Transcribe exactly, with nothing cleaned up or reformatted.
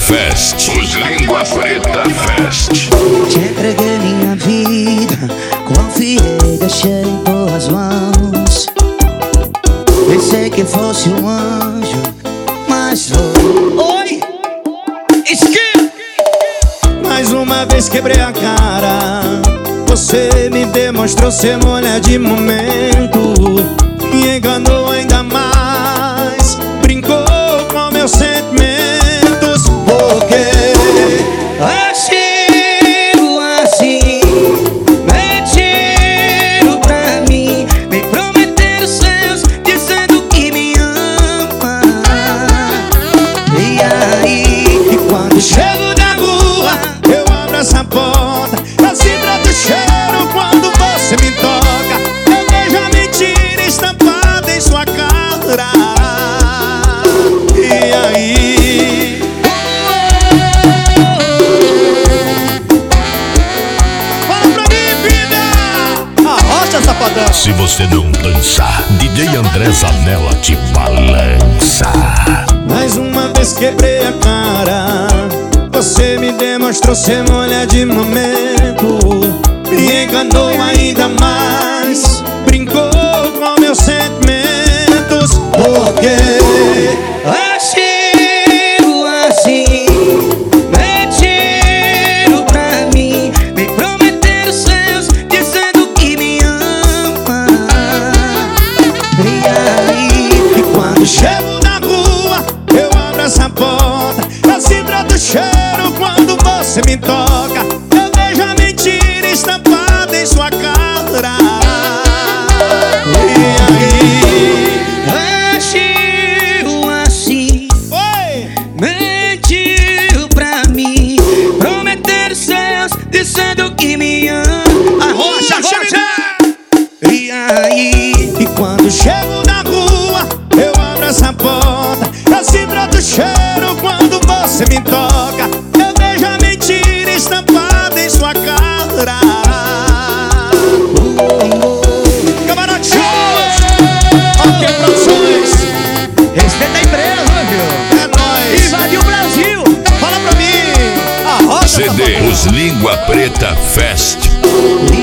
Fest. Os Língua Preta Fest. Te entreguei minha vida, confiei, deixei em boas mãos. Pensei que fosse um anjo, mas foi. Oi! Esqui! Mais uma vez quebrei a cara. Você me demonstrou ser mulher de momento. Me enganou ainda mais. Brincou com meus sentimentos. Porque agiu assim, mentiram pra mim, me prometeram seus, dizendo que me ama. E aí, e quando chego na rua, eu abro essa porta, eu sinto o cheiro quando você me toca. Eu vejo a mentira estampada em sua cara. E aí, fala pra mim, vida! Arrocha, safadão! Se você não dançar, D J André Zanella te balança. Mais uma vez quebrei a cara. Você me demonstrou ser mulher de momento. Me enganou ainda mais. Brincou com meus sentimentos. Porque agiu assim, mentiram pra mim, me prometeram seus, dizendo que me ama. E aí, e quando chego na rua, eu abro essa porta, eu sinto o cheiro quando você me toca. Eu vejo a mentira estampada em sua cara. E aí, agiu assim, oi, mentiu pra mim, prometeram seus, dizendo que me ama. Arrocha, arrocha! E aí, e quando chego na rua, eu abro essa porta, eu sinto o cheiro quando você me toca. Eu vejo a mentira estampada em sua cara. Camarote Shows, OK Produções, respeita a empresa, viu? É nóis. Invadiu o Brasil. Fala pra mim. Arrocha, C D Os Língua Preta Fest.